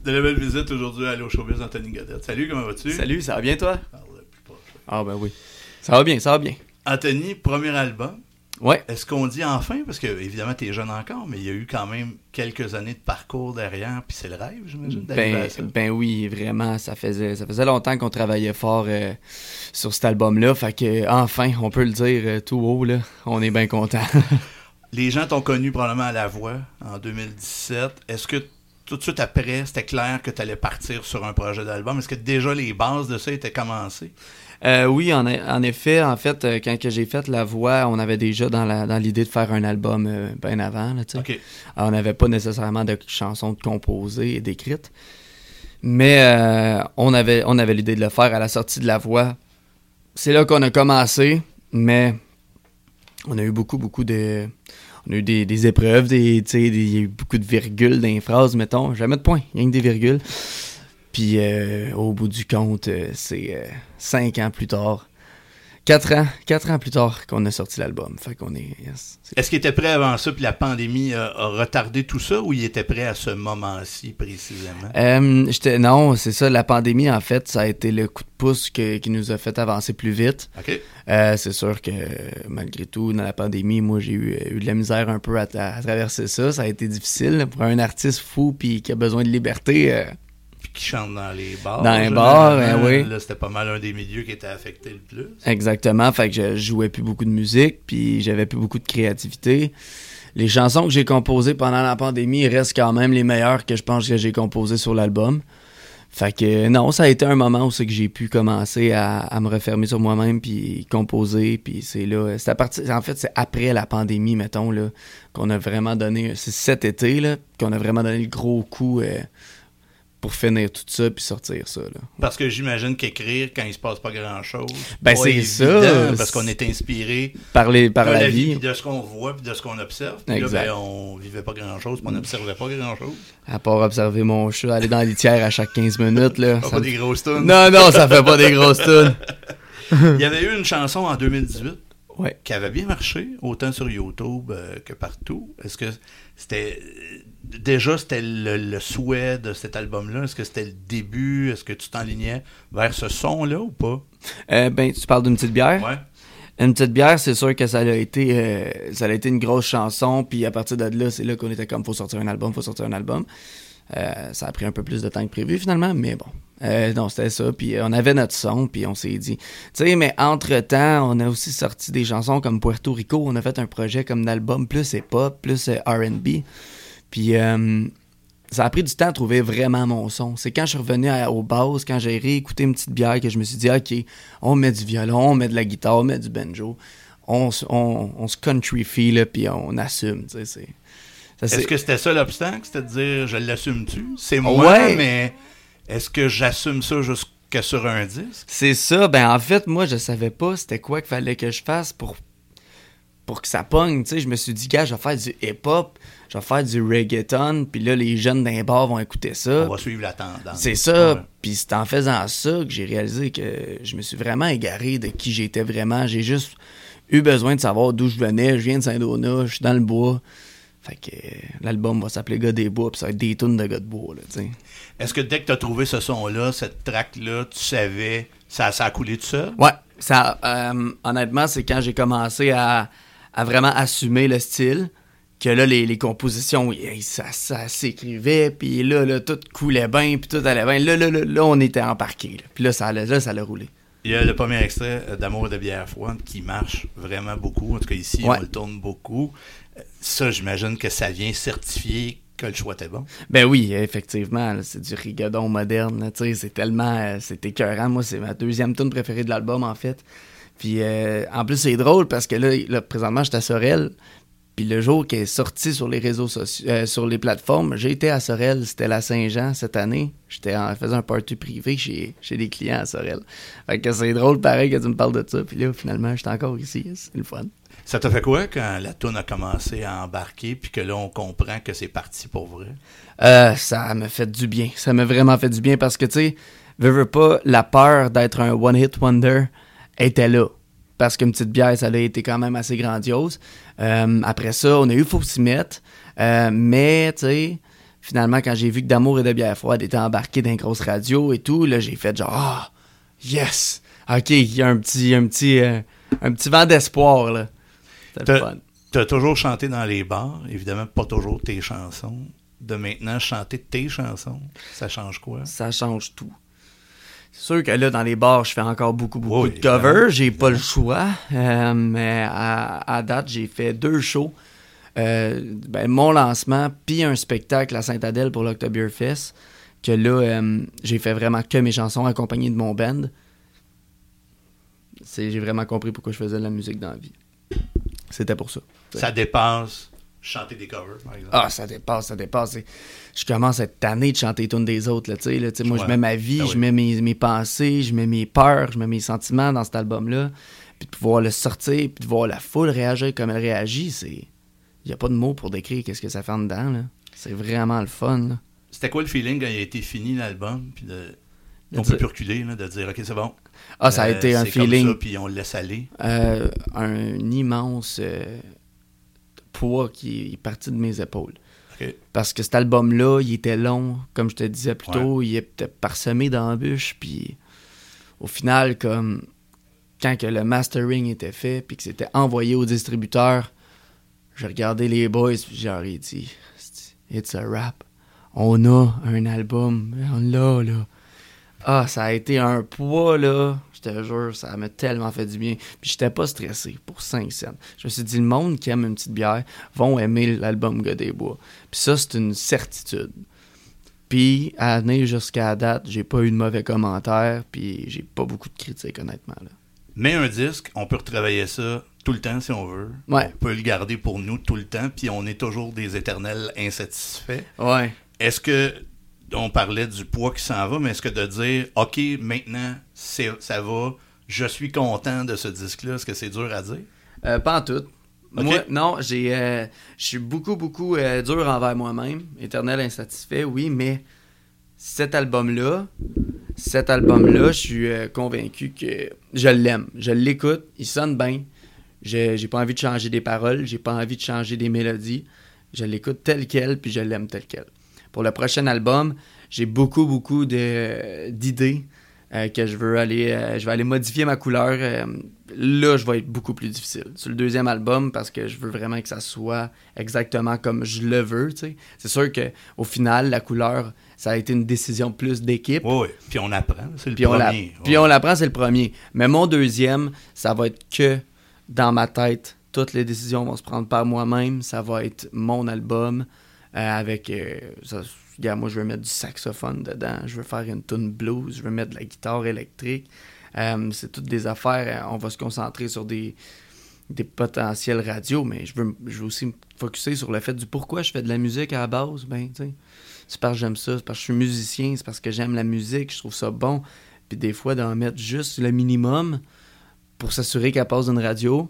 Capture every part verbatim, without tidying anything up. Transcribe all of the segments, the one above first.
De la belle visite aujourd'hui à Allo Showbiz, Anthony Godette. Salut, comment vas-tu? Salut, ça va bien toi? Ah, ouais, plus proche. Ah ben oui. Ça va bien, ça va bien. Anthony, premier album. Ouais. Est-ce qu'on dit enfin? Parce que, évidemment, t'es jeune encore, mais il y a eu quand même quelques années de parcours derrière, puis c'est le rêve, j'imagine, d'arriver Ben, à ça. ben oui, vraiment, ça faisait ça faisait longtemps qu'on travaillait fort euh, sur cet album-là, fait que enfin, on peut le dire euh, tout haut, là, on est bien contents. Les gens t'ont connu probablement à La Voix en deux mille dix-sept. Est-ce que tout de suite après, c'était clair que tu allais partir sur un projet d'album? Est-ce que déjà les bases de ça étaient commencées? Euh, oui, en, en effet, en fait, euh, quand que j'ai fait La Voix, on avait déjà dans la dans l'idée de faire un album euh, bien avant, là, tu sais. OK. Alors, on n'avait pas nécessairement de chansons de composées et d'écrites, mais euh, on avait on avait l'idée de le faire à la sortie de La Voix. C'est là qu'on a commencé, mais on a eu beaucoup, beaucoup de... On a eu des, des épreuves, des, tu sais, des, il y a eu beaucoup de virgules dans les phrases, mettons. Jamais de points, rien que des virgules. Puis euh, au bout du compte, euh, c'est euh, cinq ans plus tard. Quatre ans, quatre ans plus tard qu'on a sorti l'album. Fait qu'on est... Yes, c'est... Est-ce qu'il était prêt avant ça, puis la pandémie a, a retardé tout ça, ou il était prêt à ce moment-ci précisément? Euh, j'étais, non, c'est ça. La pandémie, en fait, ça a été le coup de pouce que, qui nous a fait avancer plus vite. OK. Euh, c'est sûr que, malgré tout, dans la pandémie, moi, j'ai eu, eu de la misère un peu à, à traverser ça. Ça a été difficile pour un artiste fou puis qui a besoin de liberté. Euh, Puis qui chante dans les bars. Dans les bars, ben oui. Là, c'était pas mal un des milieux qui était affecté le plus. Exactement. Fait que je jouais plus beaucoup de musique puis j'avais plus beaucoup de créativité. Les chansons que j'ai composées pendant la pandémie restent quand même les meilleures que je pense que j'ai composées sur l'album. Fait que non, ça a été un moment où c'est que j'ai pu commencer à, à me refermer sur moi-même puis composer, puis c'est là, c'est à partir, en fait c'est après la pandémie, mettons là, qu'on a vraiment donné, c'est cet été là, qu'on a vraiment donné le gros coup euh, pour finir tout ça puis sortir ça là. Parce que j'imagine qu'écrire quand il se passe pas grand-chose, Ben, pas c'est évident, ça. parce qu'on est inspiré Par les, par de la, la vie, vie. puis de ce qu'on voit, puis de ce qu'on observe. Puis là, Exact. ben, on vivait pas grand-chose, puis on n'observait pas grand-chose. À part observer mon chat, aller dans la litière à chaque quinze minutes là. Pas, ça pas me- des grosses tunes. Non non, ça fait pas des grosses tunes. Il y avait eu une chanson en deux mille dix-huit Ouais. qui avait bien marché, autant sur YouTube euh, que partout. Est-ce que c'était... Déjà, c'était le, le souhait de cet album-là? Est-ce que c'était le début? Est-ce que tu t'enlignais vers ce son-là ou pas? Euh, ben tu parles d'une petite bière. Ouais. Une petite bière, c'est sûr que ça a été euh, ça a été une grosse chanson, puis à partir de là, c'est là qu'on était comme faut sortir un album, faut sortir un album. Euh, ça a pris un peu plus de temps que prévu finalement, mais bon. Euh, non, c'était ça, puis on avait notre son, puis on s'est dit... Tu sais, mais entre-temps, on a aussi sorti des chansons comme Puerto Rico, on a fait un projet comme d'album plus hip-hop, plus euh, R and B, puis euh, ça a pris du temps à trouver vraiment mon son. C'est quand je suis revenu à, aux bases, quand j'ai réécouté une petite bière, que je me suis dit, OK, on met du violon, on met de la guitare, on met du banjo, on, s- on, on se country-fie, là, puis on assume, tu sais, c'est... ça, Est-ce c'est- que c'était ça l'obstacle? C'était de dire, je l'assume-tu? C'est moi, Ouais. mais est-ce que j'assume ça jusqu'à sur un disque? C'est ça, ben en fait, moi, je savais pas c'était quoi qu'il fallait que je fasse pour, pour que ça pogne, tu sais. Je me suis dit, gars, je vais faire du hip-hop, je vais faire du reggaeton, puis là, les jeunes d'un bar vont écouter ça. On va suivre la tendance. C'est ça, Ouais. puis c'est en faisant ça que j'ai réalisé que je me suis vraiment égaré de qui j'étais vraiment. J'ai juste eu besoin de savoir d'où je venais. Je viens de Saint-Donat, je suis dans le bois. Fait que euh, l'album va s'appeler Gars des bois, puis ça va être des tunes de gars de bois, là, tu sais. Est-ce que dès que tu as trouvé ce son-là, cette track-là, tu savais, ça, ça a coulé tout seul? Ouais, ça, euh, honnêtement, c'est quand j'ai commencé à, à vraiment assumer le style, que là, les, les compositions, y- ça, ça s'écrivait, puis là, là, tout coulait bien, puis tout allait bien. Là, là, là, là, on était embarqués, là. Puis là, ça allait, là, ça allait rouler. Il y a le premier extrait euh, d'Amour de bière froide qui marche vraiment beaucoup. En tout cas, ici, Ouais. on le tourne beaucoup. Euh, Ça, j'imagine que ça vient certifier que le choix était bon. Ben oui, effectivement, là, c'est du rigodon moderne, là, tu sais, c'est tellement, euh, c'est écœurant. Moi, c'est ma deuxième tune préférée de l'album, en fait. Puis, euh, en plus, c'est drôle parce que là, là présentement, j'étais à Sorel. Puis le jour qu'elle est sortie sur les réseaux sociaux, euh, sur les plateformes, j'ai été à Sorel, c'était la Saint-Jean cette année. J'étais en, je faisais un party privé chez, chez des clients à Sorel. Fait que c'est drôle pareil que tu me parles de ça. Puis là, finalement, j'étais encore ici. C'est le fun. Ça t'a fait quoi quand la toune a commencé à embarquer puis que là, on comprend que c'est parti pour vrai? Euh, ça m'a fait du bien. Ça m'a vraiment fait du bien parce que, tu sais, veux, veux pas, la peur d'être un one-hit wonder était là. Parce qu'une petite bière, ça a été quand même assez grandiose. Euh, après ça, on a eu Faut s'y mettre. Euh, mais, tu sais, finalement, quand j'ai vu que D'amour et de bière froide était embarqué dans une grosse radio et tout, là, j'ai fait genre, ah, yes! OK, il y a un petit, un petit, euh, un petit vent d'espoir, là. C'était le fun. T'as toujours chanté dans les bars, évidemment, pas toujours tes chansons. De maintenant, chanter tes chansons, ça change quoi? Ça change tout. C'est sûr que là, dans les bars, je fais encore beaucoup, beaucoup oui, de covers. J'ai évidemment. Pas le choix. Euh, mais à, à date, j'ai fait deux shows. Euh, ben, mon lancement, puis un spectacle à Sainte-Adèle pour l'Octoberfest. Que là, euh, j'ai fait vraiment que mes chansons accompagnées de mon band. C'est, j'ai vraiment compris pourquoi je faisais de la musique dans la vie. C'était pour ça. Ça dépasse chanter des covers, par exemple. Ah, ça dépasse, ça dépasse. Je commence à être tanné de chanter les tunes des autres. Là, là, moi, ouais. je mets ma vie, ah, je oui. mets mes, mes pensées, je mets mes peurs, je mets mes sentiments dans cet album-là. Puis de pouvoir le sortir, puis de voir la foule réagir comme elle réagit, c'est... Il n'y a pas de mots pour décrire qu'est-ce que ça fait en dedans. Là. C'est vraiment le fun. Là. C'était quoi le feeling quand il a été fini l'album? Puis de... On peut plus reculer, là, de dire « OK, c'est bon ». Ah, ça a euh, été un feeling... comme ça, puis on le laisse aller. Euh, un immense euh, poids qui est parti de mes épaules. Okay. Parce que cet album-là, il était long, comme je te disais plus tôt, ouais. il était parsemé d'embûches, puis au final, comme quand que le mastering était fait, puis que c'était envoyé au distributeur, j'ai regardé les boys, puis j'ai dit « It's a rap. On a un album. On l'a, là. » Ah, ça a été un poids, là. Je te jure, ça m'a tellement fait du bien. Puis j'étais pas stressé pour cinq cents. Je me suis dit, le monde qui aime une petite bière vont aimer l'album Gars des Bois. Puis ça, c'est une certitude. Puis, à venir jusqu'à la date, j'ai pas eu de mauvais commentaires, puis j'ai pas beaucoup de critiques, honnêtement, là. Mais un disque, on peut retravailler ça tout le temps si on veut. Ouais. On peut le garder pour nous tout le temps, puis on est toujours des éternels insatisfaits. Ouais. Est-ce que... On parlait du poids qui s'en va, mais est-ce que de dire « OK, maintenant, c'est, ça va, je suis content de ce disque-là », est-ce que c'est dur à dire? Euh, pas en tout. Okay. Moi, non, j'ai, euh, je suis beaucoup, beaucoup euh, dur envers moi-même. Éternel insatisfait, oui, mais cet album-là, cet album-là, je suis euh, convaincu que je l'aime. Je l'écoute, il sonne bien. Je, j'ai pas envie de changer des paroles, j'ai pas envie de changer des mélodies. Je l'écoute tel quel, puis je l'aime tel quel. Pour le prochain album, j'ai beaucoup, beaucoup de, d'idées euh, que je veux aller... Euh, je vais aller modifier ma couleur. Euh, là, je vais être beaucoup plus difficile. Sur le deuxième album, parce que je veux vraiment que ça soit exactement comme je le veux, tu sais. C'est sûr qu'au final, la couleur, ça a été une décision plus d'équipe. Oui, oui. Puis on apprend, c'est le puis premier. On la... ouais. Puis on l'apprend, c'est le premier. Mais mon deuxième, ça va être que dans ma tête. Toutes les décisions vont se prendre par moi-même. Ça va être mon album. Euh, avec, euh, ça, regarde, moi je veux mettre du saxophone dedans, je veux faire une tune blues, je veux mettre de la guitare électrique. Euh, c'est toutes des affaires, on va se concentrer sur des, des potentiels radios, mais je veux, je veux aussi me focusser sur le fait du pourquoi je fais de la musique à la base. Ben, tu sais, c'est parce que j'aime ça, c'est parce que je suis musicien, c'est parce que j'aime la musique, je trouve ça bon. Puis des fois, d'en mettre juste le minimum pour s'assurer qu'elle passe d'une radio.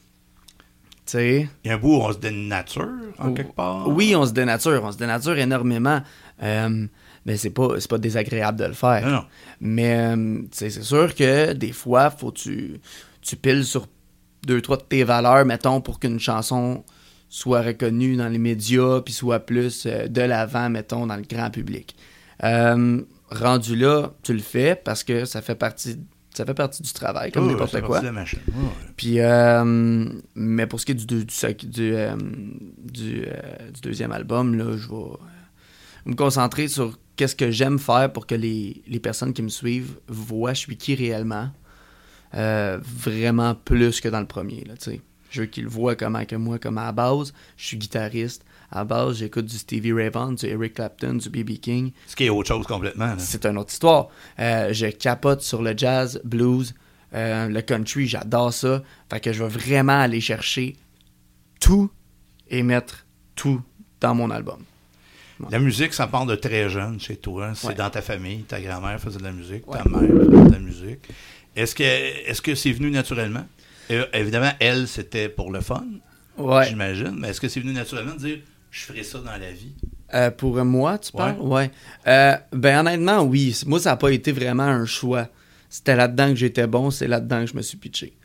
T'sais. Il y a un bout où on se dénature, en oh, quelque part. Oui, on se dénature. On se dénature énormément. Euh, mais c'est pas, c'est pas désagréable de le faire. Non, non. Mais euh, c'est sûr que des fois, faut que tu, tu piles sur deux, trois de tes valeurs, mettons, pour qu'une chanson soit reconnue dans les médias puis soit plus euh, de l'avant, mettons, dans le grand public. Euh, rendu là, tu le fais parce que ça fait partie... Ça fait partie du travail, comme oh, n'importe ça quoi. Fait partie de la machine. Oh, ouais. Puis, euh, mais pour ce qui est du, du, du, du, euh, du, euh, du deuxième album, là, je vais me concentrer sur qu'est-ce que j'aime faire pour que les, les personnes qui me suivent voient je suis qui réellement. Euh, vraiment plus que dans le premier, là, tu sais. Je veux qu'ils le voient comment que moi, comme à la base, je suis guitariste. À la base, j'écoute du Stevie Ray Vaughan, du Eric Clapton, du B B King. Ce qui est autre chose complètement. Là. C'est une autre histoire. Euh, je capote sur le jazz, blues, euh, le country, j'adore ça. Fait que je vais vraiment aller chercher tout et mettre tout dans mon album. Ouais. La musique, ça part de très jeune chez toi. C'est ouais. Dans ta famille. Ta grand-mère faisait de la musique, ouais. Ta mère faisait de la musique. Est-ce que, est-ce que c'est venu naturellement? Et, évidemment, elle, c'était pour le fun, ouais. J'imagine. Mais est-ce que c'est venu naturellement de dire « je ferai ça dans la vie » ? Euh, pour moi, tu parles? Ouais. ouais. Euh, ben honnêtement, oui. Moi, ça n'a pas été vraiment un choix. C'était là-dedans que j'étais bon, c'est là-dedans que je me suis pitché.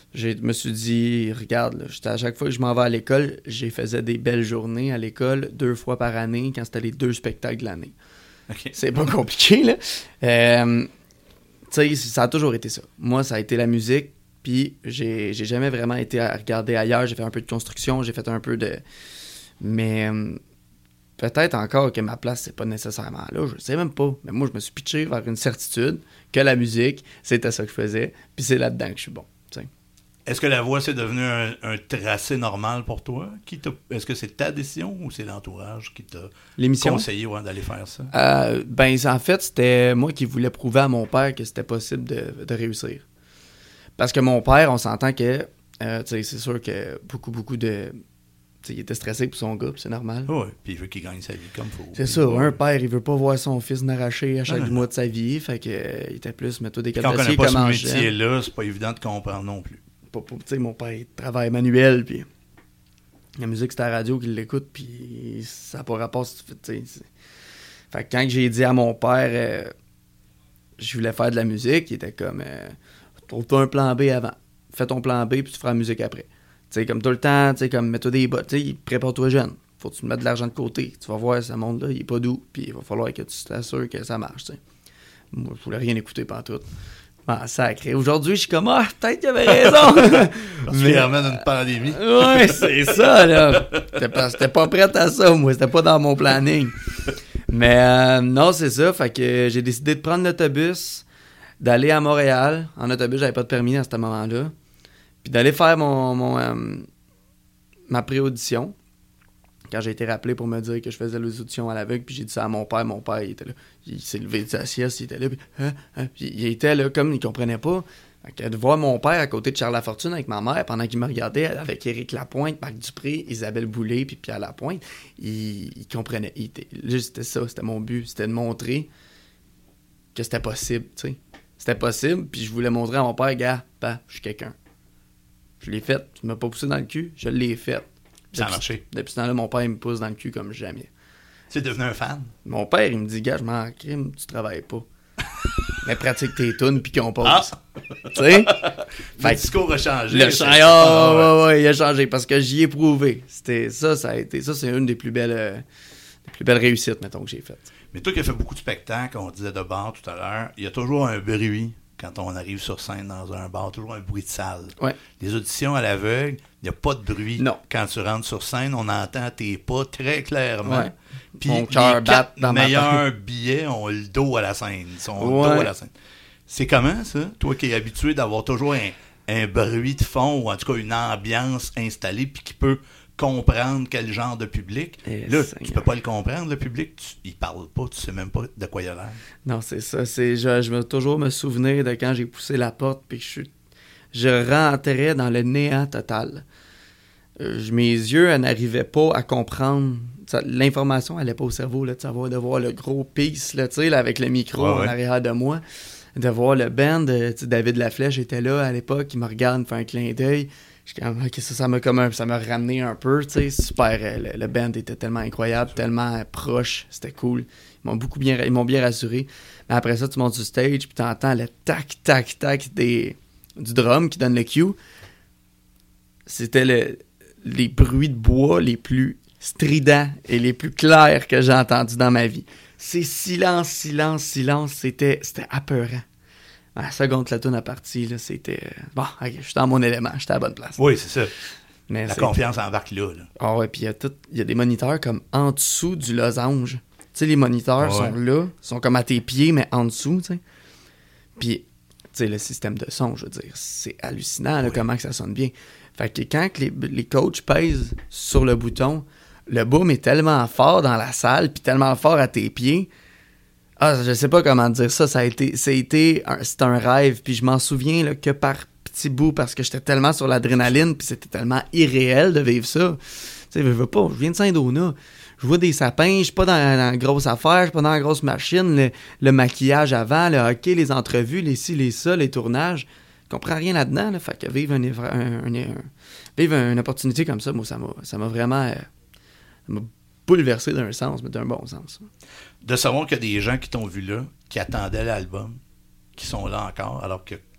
Je me suis dit, regarde, là, j'étais, à chaque fois que je m'en vais à l'école, j'ai faisais des belles journées à l'école deux fois par année quand c'était les deux spectacles de l'année. Okay. C'est pas compliqué, là. Euh, tu sais, ça a toujours été ça. Moi, ça a été la musique, puis j'ai, j'ai jamais vraiment été à regarder ailleurs. J'ai fait un peu de construction, j'ai fait un peu de... Mais euh, peut-être encore que ma place, c'est pas nécessairement là, je sais même pas. Mais moi, je me suis pitché vers une certitude que la musique, c'était ça que je faisais, puis c'est là-dedans que je suis bon, tu sais. Est-ce que la voix, c'est devenu un, un tracé normal pour toi? Qui t'a, est-ce que c'est ta décision ou c'est l'entourage qui t'a L'émission? conseillé ouais, d'aller faire ça? Euh, ben, en fait, c'était moi qui voulais prouver à mon père que c'était possible de, de réussir. Parce que mon père, on s'entend que, euh, tu sais, c'est sûr que beaucoup, beaucoup de... Tu sais, il était stressé pour son gars, c'est normal. Oui, puis il veut qu'il gagne sa vie comme il faut. C'est ça, un père, il veut pas voir son fils n'arracher à chaque non, non, mois non. de sa vie, fait que euh, il était plus, mets-toi des Quand on calendriers connaît pas comme ce métier-là, c'est pas évident de comprendre non plus. Tu sais, mon père, il travaille manuel, puis la musique, c'est à la radio qu'il l'écoute, puis ça n'a pas rapport, tu sais. Fait que quand j'ai dit à mon père, euh, je voulais faire de la musique, il était comme, euh, trouve-toi un plan B avant. Fais ton plan B, puis tu feras la musique après. Tu sais, comme tout le temps, tu sais, comme mets-toi des bottes, tu sais, prépare-toi jeune. Faut que tu mettes de l'argent de côté. Tu vas voir, ce monde-là, il est pas doux, puis il va falloir que tu t'assures que ça marche, tu sais. Moi, je voulais rien écouter pantoute. Ah, sacré. Aujourd'hui, je suis comme, ah, peut-être qu'il avait raison. Particulièrement dans une pandémie. Ouais, c'est ça, là. C'était pas, c'était pas prêt à ça, moi. C'était pas dans mon planning. Mais euh, non, c'est ça. Fait que j'ai décidé de prendre l'autobus, d'aller à Montréal. En autobus, j'avais pas de permis à ce moment-là. Puis d'aller faire mon, mon euh, ma pré-audition. Quand j'ai été rappelé pour me dire que je faisais les auditions à l'aveugle, puis j'ai dit ça à mon père, mon père, il était là. Il s'est levé de sa sieste, il était là, puis, hein, hein, puis il était là comme il comprenait pas. Fait que de voir mon père à côté de Charles Lafortune avec ma mère, pendant qu'il me regardait avec Éric Lapointe, Marc Dupré, Isabelle Boulay, puis Pierre Lapointe, il, il comprenait. Il était, là, c'était ça, c'était mon but, c'était de montrer que c'était possible, tu sais. C'était possible, puis je voulais montrer à mon père, gars, bah, je suis quelqu'un. Je l'ai fait, tu m'as pas poussé dans le cul, je l'ai fait. Ça a marché. Depuis ce temps-là, mon père, il me pousse dans le cul comme jamais. Tu es devenu un fan? Mon père, il me dit, gars, je m'en crime, tu travailles pas. Mais pratique tes tunes puis compose. Ah! Tu sais? Le discours a changé. Le changé. Ah, ouais, ouais, ouais, il a changé parce que j'y ai prouvé. C'était ça, ça a été. Ça, c'est une des plus belles, euh, des plus belles réussites, mettons, que j'ai faites. Mais toi qui as fait beaucoup de spectacles, on disait de bar tout à l'heure, il y a toujours un bruit quand on arrive sur scène dans un bar, toujours un bruit de salle. Ouais. Les auditions à l'aveugle, il n'y a pas de bruit. Non. Quand tu rentres sur scène, on entend tes pas très clairement. Ouais. Puis Mon les cœur bat quatre dans ma meilleurs billets ont le dos à la scène. Ils sont Ouais. le dos à la scène. C'est comment ça? Toi qui es habitué d'avoir toujours un, un bruit de fond ou en tout cas une ambiance installée puis qui peut comprendre quel genre de public. Et là, Seigneur. tu peux pas le comprendre, le public. Tu, il parle pas, tu sais même pas de quoi il a l'air. Non, c'est ça. C'est, je, je vais toujours me souvenir de quand j'ai poussé la porte puis que je suis, je rentrais dans le néant total. Euh, je- mes yeux euh, n'arrivaient pas à comprendre. Ça, l'information n'allait pas au cerveau, là, de savoir, de voir le gros piece, là, tu sais, là, avec le micro Ouais, en ouais. arrière de moi. De voir le band, euh, tu sais, David Laflèche était là à l'époque, il me regarde, me fait un clin d'œil. Je suis comme, ok, ça, ça m'a comme un, ça m'a ramené un peu, tu sais, super. euh, Le, le band était tellement incroyable, tellement euh, proche, c'était cool. Ils m'ont beaucoup bien, ils m'ont bien rassuré. Mais après ça, tu montes sur stage, puis t'entends le tac, tac, tac des, du drum qui donne le cue. C'était le, les bruits de bois les plus stridents et les plus clairs que j'ai entendus dans ma vie. C'est silence, silence, silence, c'était, c'était apeurant. À la seconde que la tourne a parti, là, c'était... euh, Bon, ok, je suis dans mon élément, j'étais à la bonne place. Oui, c'est ça. Mais La c'est- confiance embarque là. là. Ah ouais, puis il y a tout, il y a des moniteurs comme en dessous du losange. Tu sais, les moniteurs Ouais. sont là, sont comme à tes pieds, mais en dessous, tu sais. Puis, tu sais, le système de son, je veux dire, c'est hallucinant, là, Oui. comment que ça sonne bien. Fait que quand que les, les coachs pèsent sur le bouton, le boom est tellement fort dans la salle, puis tellement fort à tes pieds. Ah, je sais pas comment dire ça, ça a été, ça a été un, c'est un rêve, puis je m'en souviens là, que par petits bouts, parce que j'étais tellement sur l'adrénaline, puis c'était tellement irréel de vivre ça. Tu sais, je veux pas, je viens de Saint-Donat, je vois des sapins, je suis pas dans, dans la grosse affaire, je suis pas dans la grosse machine, le, le maquillage avant, le hockey, les entrevues, les ci, les ça, les tournages, je comprends rien là-dedans, là, fait que vivre, un, un, un, un- vivre une opportunité comme ça, moi, ça m'a, ça m'a vraiment, euh, ça m'a bouleversé d'un sens, mais d'un bon sens. De savoir qu'il y a des gens qui t'ont vu là, qui attendaient l'album, qui sont là encore, alors que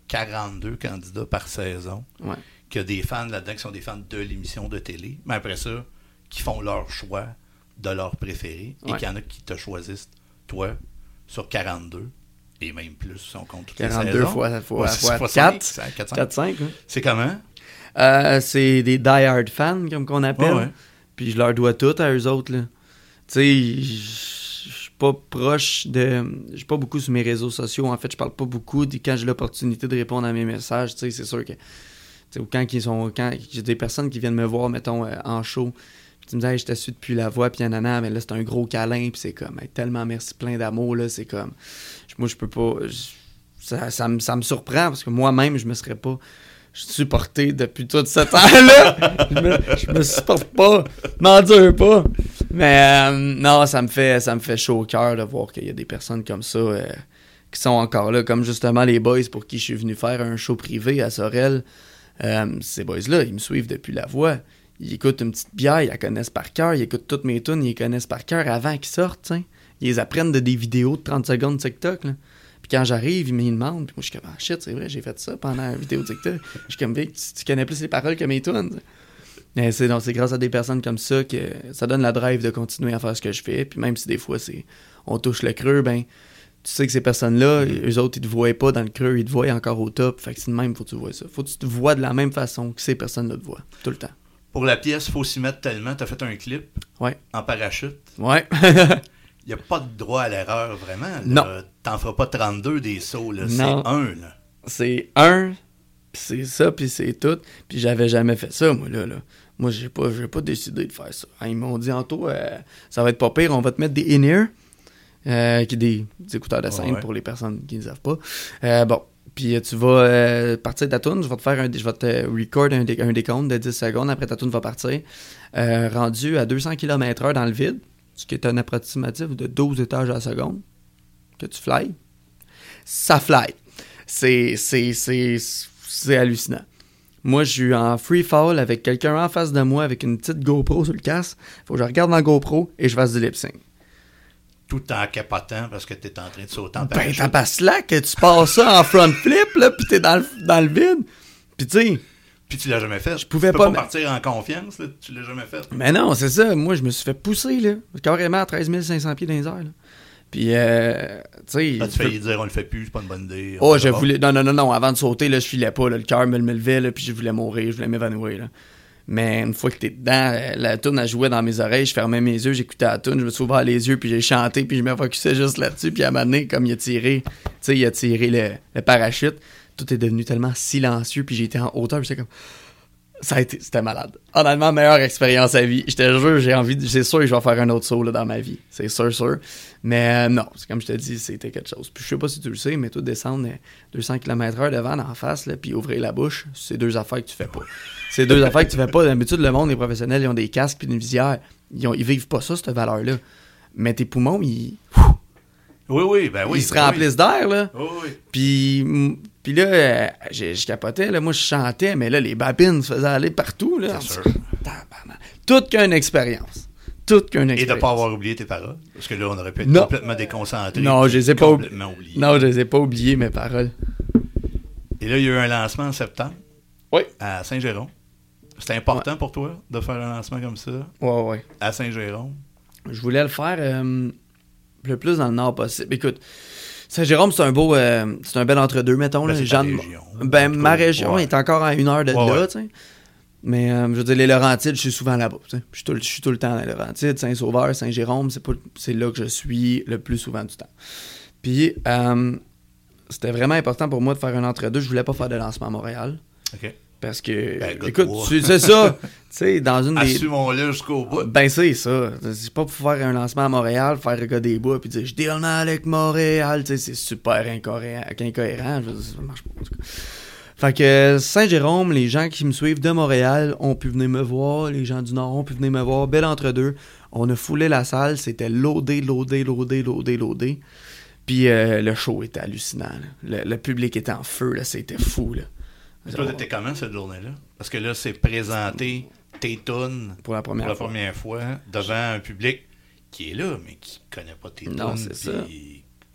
quarante-deux candidats par saison. Ouais. Qu'il y a des fans là-dedans qui sont des fans de l'émission de télé. Mais après ça, qui font leur choix de leur préféré. Et Ouais. qu'il y en a qui te choisissent, toi, sur quarante-deux. Et même plus, si on compte toutes les quarante-deux saisons. fois, fois, Ouais, fois, fois quatre. cinq, quatre, cinq. quatre cinq. Hein. C'est comment? Euh, c'est des die-hard fans, comme qu'on appelle. Ouais, ouais. Puis je leur dois tout à eux autres. Là. Tu sais, je suis pas proche de... Je suis pas beaucoup sur mes réseaux sociaux. En fait, je parle pas beaucoup. Quand j'ai l'opportunité de répondre à mes messages, tu sais, c'est sûr que... Tu sais, ou quand, ils sont, quand j'ai des personnes qui viennent me voir, mettons, euh, en show, puis tu me dis, hey, je te suis depuis la voix, puis nanana, mais là, c'est un gros câlin, puis c'est comme, hey, tellement merci, plein d'amour, là, c'est comme... Moi, je peux pas... je- ça, ça, me, ça me surprend, parce que moi-même, je me serais pas supporté depuis tout ce temps-là. je, me, je me supporte pas. M'endure pas. Mais euh, non, ça me fait ça me fait chaud au cœur de voir qu'il y a des personnes comme ça euh, qui sont encore là, comme justement les boys pour qui je suis venu faire un show privé à Sorel. Euh, ces boys-là, ils me suivent depuis la voix. Ils écoutent une petite bière, ils la connaissent par cœur, ils écoutent toutes mes tunes, ils les connaissent par cœur avant qu'ils sortent, t'sais. Ils les apprennent de des vidéos de trente secondes TikTok, là. Puis quand j'arrive, ils me demandent, puis moi je suis comme, ah shit, c'est vrai, j'ai fait ça pendant une vidéo TikTok. Je suis comme, Vic, tu, tu connais plus les paroles que mes tunes. t'sais. Mais c'est, donc, c'est grâce à des personnes comme ça que ça donne la drive de continuer à faire ce que je fais. Puis même si des fois c'est on touche le creux, ben tu sais que ces personnes-là, eux autres, ils te voient pas dans le creux, ils te voient encore au top. Fait que c'est de même, faut que tu vois ça. Faut que tu te vois de la même façon que ces personnes-là te voient, tout le temps. Pour la pièce, faut s'y mettre tellement. T'as fait un clip Ouais. en parachute. Ouais. Il n'y a pas de droit à l'erreur, vraiment. Là. Non. T'en feras pas trente-deux des sauts. Là. C'est Non. un. Là. C'est un, pis c'est ça, puis c'est tout. Puis j'avais jamais fait ça, moi, là. là. Moi, j'ai pas, j'ai pas décidé de faire ça. Ils m'ont dit, Anto, euh, ça va être pas pire, on va te mettre des in-ear, euh, qui des, des écouteurs de scène Ouais. pour les personnes qui ne savent pas. Euh, bon, puis tu vas euh, partir de ta tune, je vais te faire un, je vais te record un, dé- un décompte de dix secondes, après ta tune va partir, euh, rendu à deux cents kilomètres heure dans le vide, ce qui est un approximatif de douze étages à la seconde, que tu fly. Ça fly. C'est, c'est, c'est, c'est hallucinant. Moi, je suis en free fall avec quelqu'un en face de moi avec une petite GoPro sur le casque. Faut que je regarde ma GoPro et je fasse du lip sync. Tout en capotant parce que t'es en train de sauter en Ben, parachute. t'as pas slack que tu passes ça en front flip, là, pis t'es dans le, dans le vide. Pis tu sais, Puis tu l'as jamais fait. Je pouvais peux pas pas me- partir en confiance. Là. Tu l'as jamais fait. mais non, c'est ça. Moi, je me suis fait pousser, là. Carrément à treize mille cinq cents pieds dans les airs, là. Puis, euh, tu sais... Là, tu fais dire on le fait plus, c'est pas une bonne idée. Oh, on je verra. voulais... Non, non, non, non. Avant de sauter, là, je filais pas, là. Le cœur me, me levait, là, puis je voulais mourir, je voulais m'évanouir, là. Mais une fois que t'es dedans, euh, la toune, elle jouait dans mes oreilles, je fermais mes yeux, j'écoutais la toune, je me suis ouvert les yeux, puis j'ai chanté, puis je me focusais juste là-dessus, puis à un moment donné, comme il a tiré, tu sais, il a tiré le, le parachute, tout est devenu tellement silencieux, puis j'étais en hauteur, puis j'étais comme... Ça a été... C'était malade. Honnêtement, meilleure expérience à vie. Je te jure, j'ai envie... De... C'est sûr que je vais faire un autre saut, là, dans ma vie. C'est sûr, sûr. Mais euh, non, c'est comme je te dis, c'était quelque chose. Puis je sais pas si tu le sais, mais toi, descendre euh, deux cents kilomètres heure devant, en face, là, puis ouvrir la bouche, c'est deux affaires que tu fais pas. C'est deux affaires que tu fais pas. D'habitude, le monde, les professionnels, ils ont des casques puis une visière. Ils, ont... ils vivent pas ça, cette valeur-là. Mais tes poumons, ils... Oui, oui, ben oui. ils se ben remplissent d'air, là. Oui, oui. Puis, mm, puis là, euh, je, je capotais, là, moi je chantais, mais là, les babines se faisaient aller partout. Là. C'est sûr. Tabarnak. Toute qu'une expérience. Toute qu'une Et expérience. de ne pas avoir oublié tes paroles. Parce que là, on aurait pu être Non. complètement déconcentré. Non, je les ai pas oubli- complètement oubliés. Non, je les ai pas oubliées, mes paroles. Et là, il y a eu un lancement en septembre. Oui. À Saint-Jérôme. C'était important pour toi de faire un lancement comme ça Ouais, ouais. à Saint-Jérôme. Je voulais le faire euh, le plus dans le nord possible. Écoute, Saint-Jérôme, c'est un beau... euh, c'est un bel entre-deux, mettons. Ben, là. c'est Jean ta de- région. Ben, En tout ma cas, région ouais. est encore à une heure de Ouais, là, ouais. tu sais. Mais, euh, je veux dire, les Laurentides, je suis souvent là-bas, tu sais. Je suis tout, je suis tout le temps dans les Laurentides, Saint-Sauveur, Saint-Jérôme, c'est, pas, c'est là que je suis le plus souvent du temps. Puis, euh, c'était vraiment important pour moi de faire un entre-deux. Je voulais pas faire de lancement à Montréal. OK. Parce que, Ben, écoute, gars, tu- c'est ça. Tu sais, dans une des... Assumons-le jusqu'au bout. Ben, c'est ça. C'est pas pour faire un lancement à Montréal, faire le gars des bois, puis dire je deal mal avec Montréal. Tu sais, c'est super incohérent. incohérent. Je veux dire, ça marche pas, en tout cas. Fait que Saint-Jérôme, les gens qui me suivent de Montréal ont pu venir me voir. Les gens du Nord ont pu venir me voir. Bel entre-deux. On a foulé la salle. C'était loadé, loadé, loadé, loadé, loadé. Puis euh, le show était hallucinant. Là. Le, le public était en feu. Là. C'était fou. Là. Mais toi, t'étais comment cette journée-là? Parce que là, c'est présenter tes tunes Pour la première pour la fois. première fois devant un public qui est là, mais qui connaît pas tes tunes. Non, c'est ça. Puis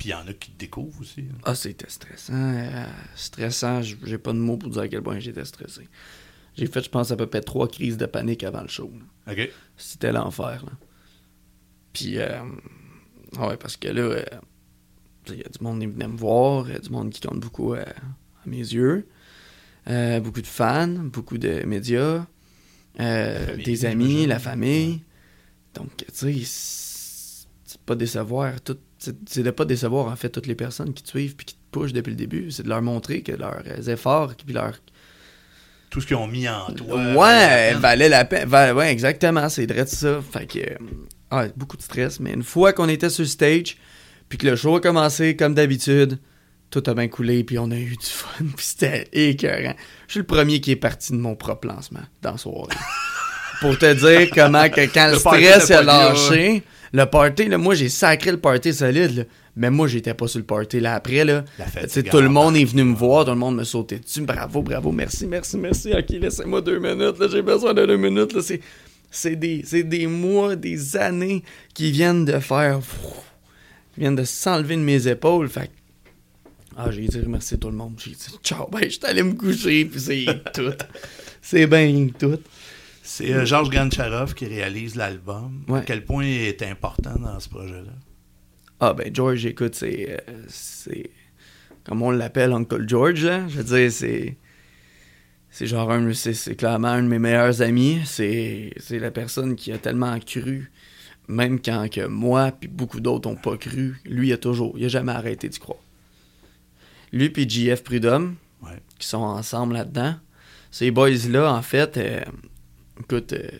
Puis il y en a qui te découvrent aussi. Hein. Ah, c'était stressant. Euh, stressant, j'ai pas de mots pour dire à quel point j'étais stressé. J'ai fait, je pense, à peu près trois crises de panique avant le show. Là. OK. C'était l'enfer. Là. Puis, euh, ouais, parce que là, il euh, y a du monde qui venait me voir, il y a du monde qui compte beaucoup euh, à mes yeux. Euh, beaucoup de fans, beaucoup de médias, euh, famille, des amis, la famille. Ouais. Donc, tu sais, c'est pas décevoir tout. C'est, c'est de pas décevoir, en fait, toutes les personnes qui te suivent puis qui te pushent depuis le début. C'est de leur montrer que leurs efforts, puis leur... Tout ce qu'ils ont mis en toi. Ouais, valait la peine. Valait, ouais, exactement, c'est vrai de ça. Fait que, euh, ah, beaucoup de stress. Mais une fois qu'on était sur le stage, puis que le show a commencé, comme d'habitude, tout a bien coulé, puis on a eu du fun, puis c'était écœurant. Je suis le premier qui est parti de mon propre lancement dans la soirée. Pour te dire comment que quand le, le stress a lâché... Là. Le party, là, moi, j'ai sacré le party solide, là. Mais moi, j'étais pas sur le party. Là, après, là, tout le monde est venu me voir, tout le monde me sautait dessus. Bravo, bravo, merci, merci, merci. OK, laissez-moi deux minutes, là, j'ai besoin de deux minutes. Là. C'est, c'est, des, c'est des mois, des années qui viennent de faire... qui viennent de s'enlever de mes épaules. Fait ah, j'ai dit merci tout le monde. J'ai dit ciao, ben, je suis allé me coucher, puis c'est tout. C'est bien tout. C'est euh, Georges Goncharov qui réalise l'album. Ouais. À quel point il est important dans ce projet-là? Ah ben George, écoute, c'est, euh, c'est comme on l'appelle Uncle George, là. Je veux dire, c'est c'est genre un, c'est, c'est clairement un de mes meilleurs amis. C'est, c'est la personne qui a tellement cru, même quand que moi puis beaucoup d'autres ont pas cru. Lui, il a toujours, il a jamais arrêté d'y croire. Lui puis J F Prudhomme, ouais. qui sont ensemble là-dedans. Ces boys-là, en fait... Euh, Écoute, euh,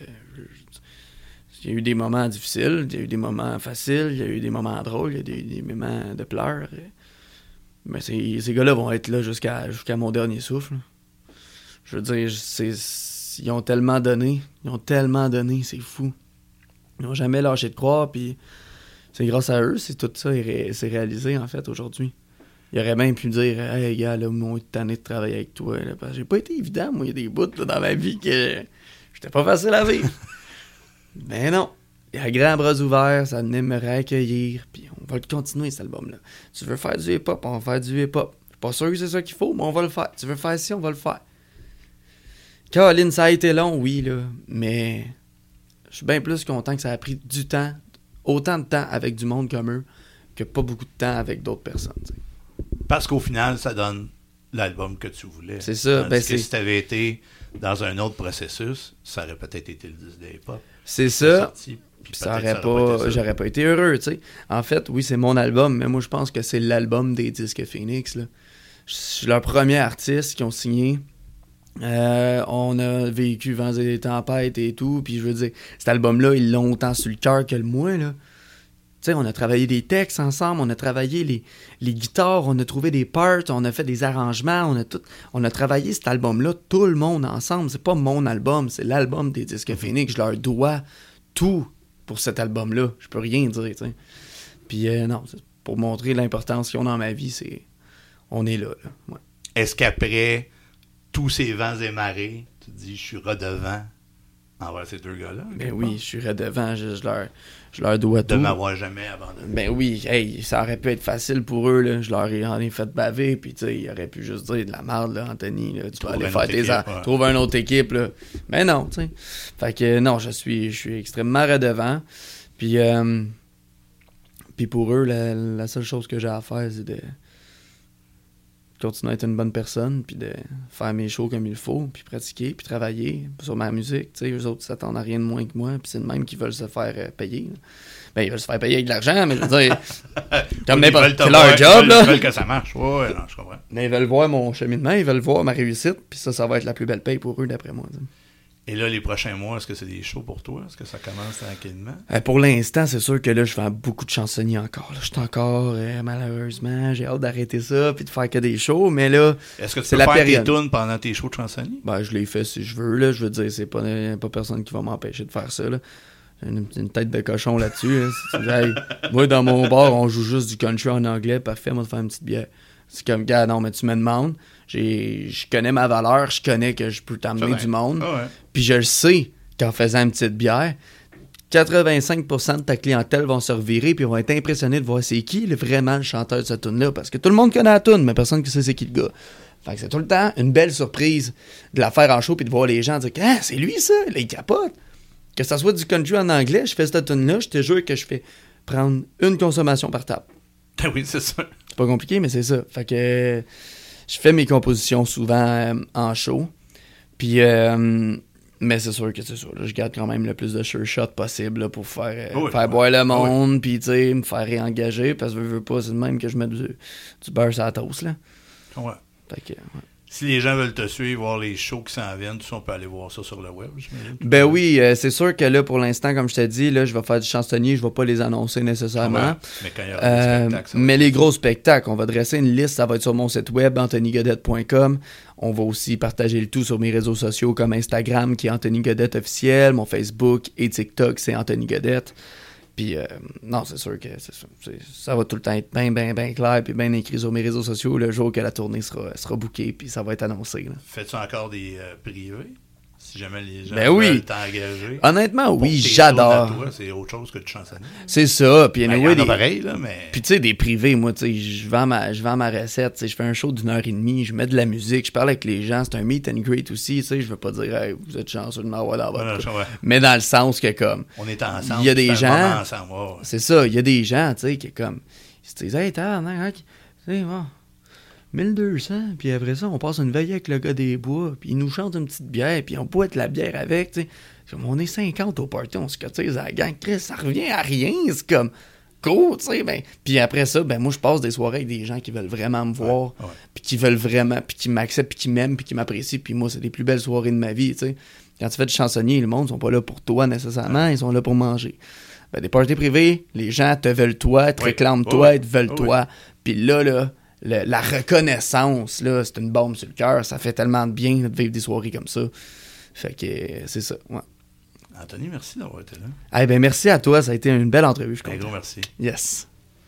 il y a eu des moments difficiles, il y a eu des moments faciles, il y a eu des moments drôles, il y a eu des, des moments de pleurs. Et... Mais ces, ces gars-là vont être là jusqu'à, jusqu'à mon dernier souffle. Je veux dire, c'est, ils ont tellement donné, ils ont tellement donné, c'est fou. Ils n'ont jamais lâché de croire, puis c'est grâce à eux, c'est tout ça est, c'est réalisé, en fait, aujourd'hui. Il aurait même pu me dire « Hey, gars, là, moi, je suis tanné de travailler avec toi. » Parce que j'ai pas été évident, moi, il y a des bouts là, dans ma vie que... C'était pas facile à vivre. Mais non. Il y a grand bras ouverts, ça venait me réaccueillir. Puis on va le continuer, cet album-là. Tu veux faire du hip-hop, on va faire du hip-hop. Je suis pas sûr que c'est ça qu'il faut, mais on va le faire. Tu veux faire ci, on va le faire. Caroline, ça a été long, oui, là. Mais je suis bien plus content que ça a pris du temps, autant de temps avec du monde comme eux, que pas beaucoup de temps avec d'autres personnes. T'sais. Parce qu'au final, ça donne l'album que tu voulais. C'est ça. Tandis Ben que c'est... si tu avais été dans un autre processus, ça aurait peut-être été le disque de hip-hop. C'est ça. Sorti, puis ça aurait ça pas, aurait pas été j'aurais pas été heureux, tu sais. En fait, oui, c'est mon album, mais moi, je pense que c'est l'album des Disques Phoenix, là. Je suis leur premier artiste qui ont signé. Euh, on a vécu Vents et des tempêtes et tout, puis je veux dire, cet album-là, ils l'ont autant sur le cœur que le moi, là. Tu sais, on a travaillé des textes ensemble, on a travaillé les, les guitares, on a trouvé des parts, on a fait des arrangements, on a tout, on a travaillé cet album-là, tout le monde ensemble. C'est pas mon album, c'est l'album des Disques Phoenix. Je leur dois tout pour cet album-là. Je peux rien dire, tu sais. Puis euh, non, c'est pour montrer l'importance qu'ils ont dans ma vie, c'est... On est là, là. Ouais. Est-ce qu'après tous ces vents et marées, tu te dis, je suis redevant envers ces deux gars-là? Ben oui, je suis redevant, je, je, leur, je leur dois tout. De m'avoir jamais abandonné. Ben oui, hey, ça aurait pu être facile pour eux, là. Je leur ai, en ai fait baver, puis tu sais, ils auraient pu juste dire de la merde, là, Anthony, là, tu peux aller faire tes... Équipe, a... ouais. Trouve une autre équipe, là. Mais non, tu sais. Fait que non, je suis, je suis extrêmement redevant. Puis, euh, puis pour eux, la, la seule chose que j'ai à faire, c'est de continuer à être une bonne personne, puis de faire mes shows comme il faut, puis pratiquer, puis travailler sur ma musique. Tu sais, eux autres s'attendent à rien de moins que moi, puis c'est de même qu'ils veulent se faire euh, payer. Là. Ben, ils veulent se faire payer avec de l'argent, mais je veux dire, comme n'importe quel leur job, là. Ils veulent que ça marche, ouais, non, je comprends. Mais ils veulent voir mon cheminement, ils veulent voir ma réussite, puis ça, ça va être la plus belle paye pour eux, d'après moi. T'sais. Et là, les prochains mois, est-ce que c'est des shows pour toi? Est-ce que ça commence tranquillement? Euh, pour l'instant, c'est sûr que là, je fais beaucoup de chansonniers encore. Là. Je suis encore, euh, malheureusement, j'ai hâte d'arrêter ça puis de faire que des shows, mais là, est-ce que tu c'est peux la faire période. tes tunes pendant tes shows de chansonniers? Ben, je les fais si je veux, là. Je veux dire, c'est pas, pas personne qui va m'empêcher de faire ça, là. J'ai une, une tête de cochon là-dessus. Là. Si tu dis, hey, moi, dans mon bar, on joue juste du country en anglais. Parfait, moi, de faire une petite bière. C'est comme, gars, non, mais tu me demandes. J'ai, je connais ma valeur, je connais que je peux t'amener du monde. Oh ouais. Puis je le sais qu'en faisant une petite bière, quatre-vingt-cinq pour cent de ta clientèle vont se revirer puis vont être impressionnés de voir c'est qui le, vraiment le chanteur de cette tune-là. Parce que tout le monde connaît la tune, mais personne ne sait c'est qui le gars. Fait que c'est tout le temps une belle surprise de la faire en show puis de voir les gens dire « Ah, c'est lui ça! » Là, ils capotent. Que ça soit du country en anglais, je fais cette tune-là, je te jure que je fais prendre une consommation par table. Ah oui, c'est ça. C'est pas compliqué, mais c'est ça. Fait que euh, je fais mes compositions souvent euh, en show. Puis, euh, mais c'est sûr que c'est ça. Là, je garde quand même le plus de sure shot possible là, pour faire, euh, oui, faire oui, boire le monde, oui. puis tu sais, me faire réengager, parce que je veux pas, c'est de même que je mets du, du beurre sur la toast, là. Ouais. Fait que, ouais. Si les gens veulent te suivre, voir les shows qui s'en viennent, tout ça, on peut aller voir ça sur le web, j'imagine. Ben oui, euh, c'est sûr que là, pour l'instant, comme je t'ai dit, là, je vais faire du chansonnier, je vais pas les annoncer nécessairement. Ouais, mais quand il y aura Euh, des spectacles, ça mais va les être- gros spectacles, on va dresser une liste, ça va être sur mon site web, anthony godette point com. On va aussi partager le tout sur mes réseaux sociaux comme Instagram, qui est Anthony Godette officiel, mon Facebook et TikTok, c'est Anthony Godette. Puis, euh, non, c'est sûr que c'est ça, c'est- ça va tout le temps être bien, bien, bien clair, puis bien écrit sur mes réseaux sociaux le jour que la tournée sera, sera bookée, puis ça va être annoncé. Là. Fais-tu encore des euh, privés? Si jamais les gens Ben oui. veulent t'engager. Honnêtement, Pour oui, tes j'adore. shows à toi, c'est autre chose que de chansonner. C'est ça, puis Ben, il y anyway, en a des- pareil, là, mais... Puis tu sais, des privés, moi, tu sais, je vends ma, je vends ma recette, tu sais, je fais un show d'une heure et demie, je mets de la musique, je parle avec les gens, c'est un meet and greet aussi, tu sais, je veux pas dire, hey, vous êtes chanceux de m'avoir dans votre Ouais, cas. ouais. Mais dans le sens que comme, On est ensemble. il y a des c'est un gens- moment ensemble, ouais, ouais. c'est ça, il y a des gens, tu sais, qui comme, ils se disent, hey, t'as, hein, tu sais, bon, mille deux cents, puis après ça, on passe une veillée avec le gars des bois, puis il nous chante une petite bière, puis on boit de la bière avec, tu sais. Comme on est cinquante au party, on se cotise à la gang, Chris, ça revient à rien, c'est comme cool, tu sais, ben. Puis après ça, ben moi, je passe des soirées avec des gens qui veulent vraiment me voir, ouais. puis qui veulent vraiment, puis qui m'acceptent, puis qui m'aiment, puis qui m'apprécient, puis moi, c'est les plus belles soirées de ma vie, tu sais. Quand tu fais du chansonnier, le monde, ils sont pas là pour toi nécessairement, ils sont là pour manger. Ben, des parties privées, les gens te veulent toi, te Oui. réclament Oui, toi, oui. ils te veulent Oui, toi. Puis là, là, le- la reconnaissance, là, c'est une bombe sur le cœur. Ça fait tellement de bien de vivre des soirées comme ça. Fait que euh, c'est ça, ouais. Anthony, merci d'avoir été là. Eh ben merci à toi, ça a été une belle entrevue, je suis Un content. gros merci. Yes.